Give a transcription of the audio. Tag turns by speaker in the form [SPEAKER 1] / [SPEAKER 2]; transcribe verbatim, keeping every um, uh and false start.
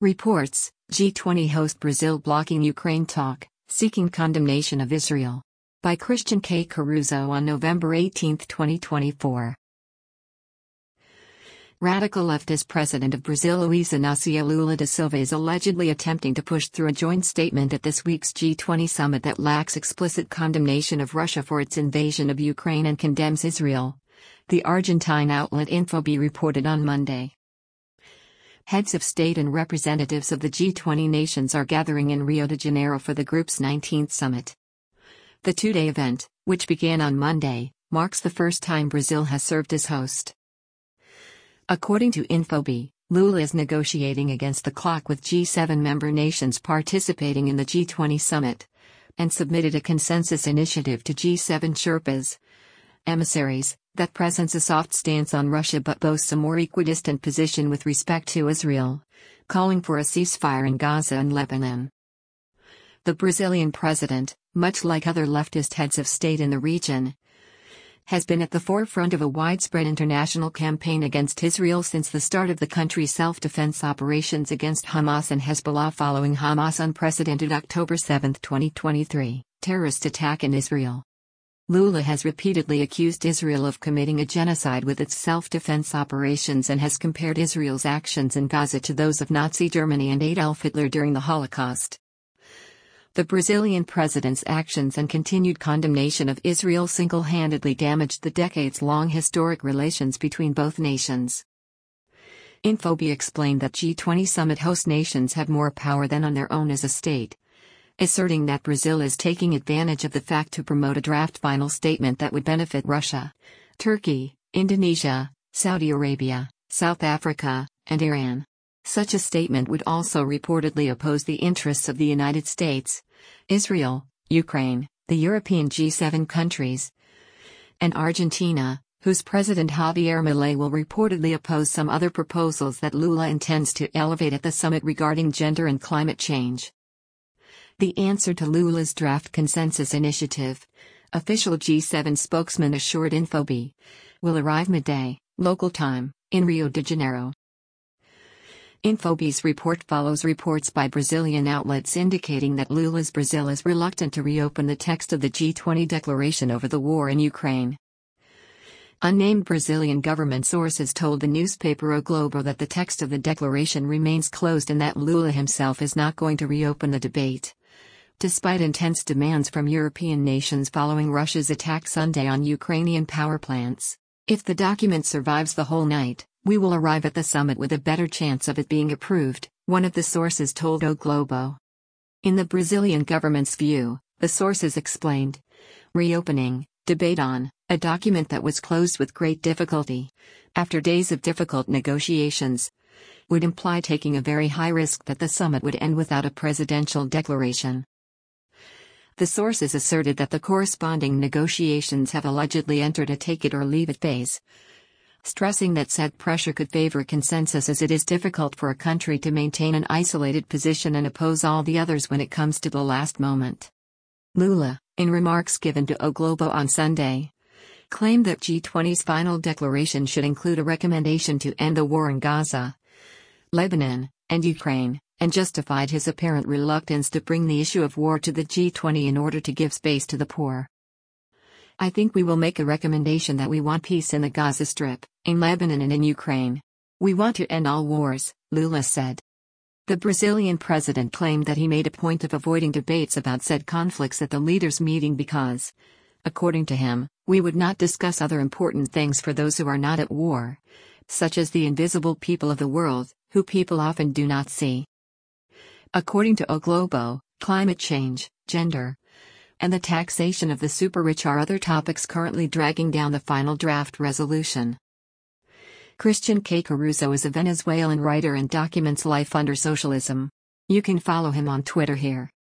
[SPEAKER 1] Reports, G twenty host Brazil blocking Ukraine talk, seeking condemnation of Israel. By Christian K. Caruso on November eighteenth twenty twenty-four. Radical leftist president of Brazil Luiz Inácio Lula da Silva is allegedly attempting to push through a joint statement at this week's G twenty summit that lacks explicit condemnation of Russia for its invasion of Ukraine and condemns Israel. The Argentine outlet Infobae reported on Monday. Heads of state and representatives of the G twenty nations are gathering in Rio de Janeiro for the group's nineteenth summit. The two-day event, which began on Monday, marks the first time Brazil has served as host. According to Infobae, Lula is negotiating against the clock with G seven member nations participating in the G twenty summit, and submitted a consensus initiative to G seven Sherpas, emissaries, that presents a soft stance on Russia but boasts a more equidistant position with respect to Israel, calling for a ceasefire in Gaza and Lebanon. The Brazilian president, much like other leftist heads of state in the region, has been at the forefront of a widespread international campaign against Israel since the start of the country's self-defense operations against Hamas and Hezbollah following Hamas' unprecedented October seventh twenty twenty-three, terrorist attack in Israel. Lula has repeatedly accused Israel of committing a genocide with its self-defense operations and has compared Israel's actions in Gaza to those of Nazi Germany and Adolf Hitler during the Holocaust. The Brazilian president's actions and continued condemnation of Israel single-handedly damaged the decades-long historic relations between both nations. Infobae explained that G twenty summit host nations have more power than on their own as a state, asserting that Brazil is taking advantage of the fact to promote a draft final statement that would benefit Russia, Turkey, Indonesia, Saudi Arabia, South Africa, and Iran. Such a statement would also reportedly oppose the interests of the United States, Israel, Ukraine, the European G seven countries, and Argentina, whose President Javier Milei will reportedly oppose some other proposals that Lula intends to elevate at the summit regarding gender and climate change. The answer to Lula's draft consensus initiative, official G seven spokesman assured Infobae, will arrive midday, local time, in Rio de Janeiro. Infobae's report follows reports by Brazilian outlets indicating that Lula's Brazil is reluctant to reopen the text of the G twenty declaration over the war in Ukraine. Unnamed Brazilian government sources told the newspaper O Globo that the text of the declaration remains closed and that Lula himself is not going to reopen the debate, despite intense demands from European nations following Russia's attack Sunday on Ukrainian power plants. If the document survives the whole night, we will arrive at the summit with a better chance of it being approved, one of the sources told O Globo. In the Brazilian government's view, the sources explained, reopening, debate on, a document that was closed with great difficulty, after days of difficult negotiations, would imply taking a very high risk that the summit would end without a presidential declaration. The sources asserted that the corresponding negotiations have allegedly entered a take-it-or-leave-it phase, stressing that said pressure could favor consensus as it is difficult for a country to maintain an isolated position and oppose all the others when it comes to the last moment. Lula, in remarks given to O Globo on Sunday, claimed that G twenty's final declaration should include a recommendation to end the war in Gaza, Lebanon, and Ukraine, and justified his apparent reluctance to bring the issue of war to the G twenty in order to give space to the poor. I think we will make a recommendation that we want peace in the Gaza Strip, in Lebanon and in Ukraine. We want to end all wars, Lula said. The Brazilian president claimed that he made a point of avoiding debates about said conflicts at the leaders' meeting because, according to him, we would not discuss other important things for those who are not at war, such as the invisible people of the world, who people often do not see. According to O Globo, climate change, gender, and the taxation of the super-rich are other topics currently dragging down the final draft resolution. Christian K. Caruso is a Venezuelan writer and documents life under socialism. You can follow him on Twitter here.